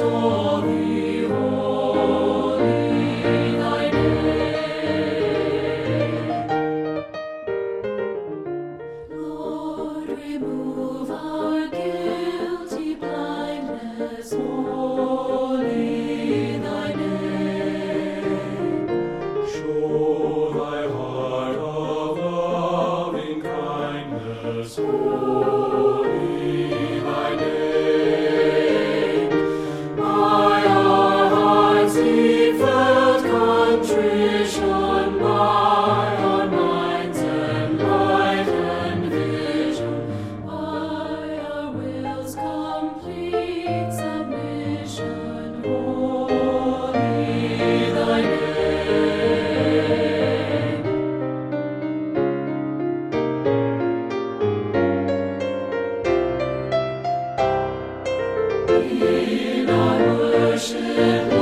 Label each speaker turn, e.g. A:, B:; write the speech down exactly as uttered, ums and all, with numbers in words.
A: holy, holy thy name. Lord, remove our guilty blindness, holy thy name.
B: Show thy heart of loving kindness, holy thy name.
A: By our hearts' deep-felt contrition, by our minds enlightened vision, by our wills' complete submission, holy thy name. In our worship